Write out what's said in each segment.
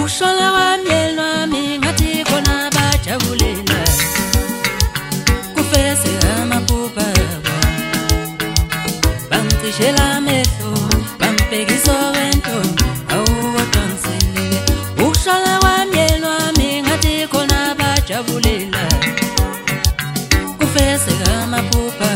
Ushona wami wami ngathi khona bajabulela kufese amaphupha bangishela amehlo bambhekisa wento awuqansile. Ushona wami ngathi khona bajabulela kufese amaphupha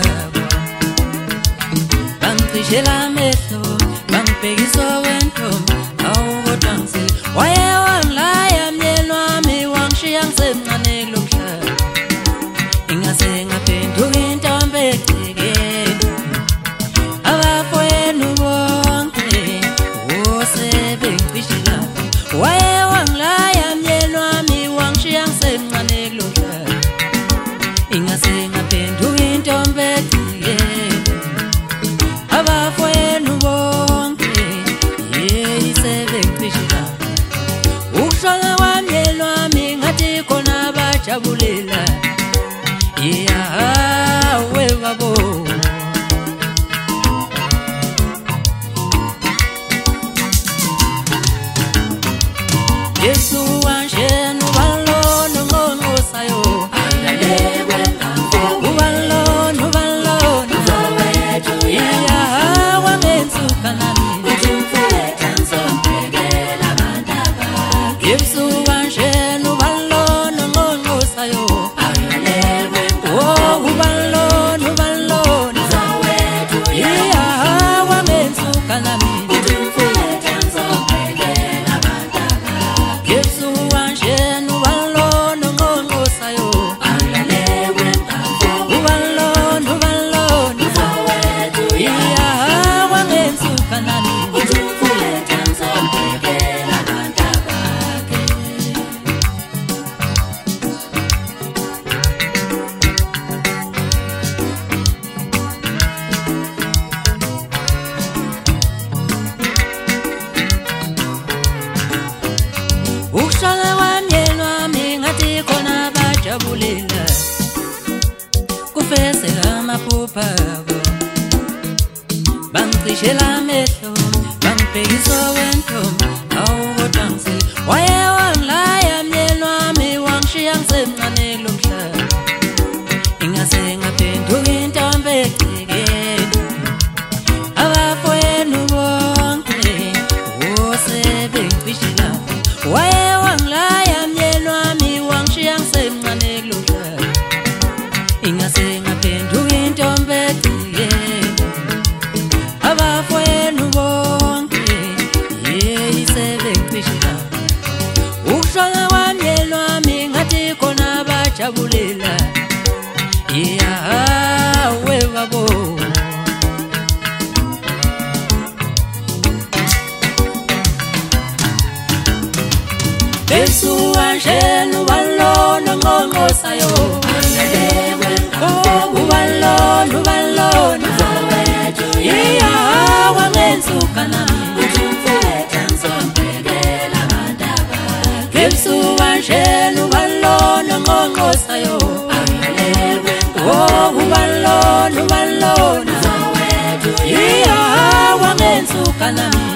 bangishela amehlo bambhekisa wento awuqansile. Waye wangilaya myeni wami wangishiya ngisemncane kulo mhlaba ingase ngaphenduka intombi egcekeni abafowenu bonke osebengishila. Waye wangilaya myeni wami wangishiya ngisemncane kulo mhlaba ingase ngaphenduka intombi egcekeni abafowenu bonke sebengishila. Ushona wami ngathi khona bajabulela we babo. Yesu wanshenu balonu ngongosayo ubalonu wamenzuka nami Yesu wanshenu balonu ngongosayo ubalonu wamenzuka nami Yesu wanshenu balonu ngongosayo ubalonu wamenzuka nami Ushona wami ngathi khona bajabulela kufese amaphupha bangishela amehlo bambhekisa wento awuqansile. Waye wangilaya myeni wami wangishiya ngisemncane kulo mhlaba ingase ngaphenduka intombi egcekeni abafowenu bonke osebengishila. Waye wangilaya myeni wami wangishiya ngisemncane kulo mhlaba ingase ngaphenduka intombi egcekeni abafowenu bonke sebengishila. Ushona wami ngathi khona bajabulela we babo. Yesu wanshenu balonu ngongosayo ubalonu wamenzuka nami Yesu wanshenu balonu ngongosayo ubalonu wamenzuka nami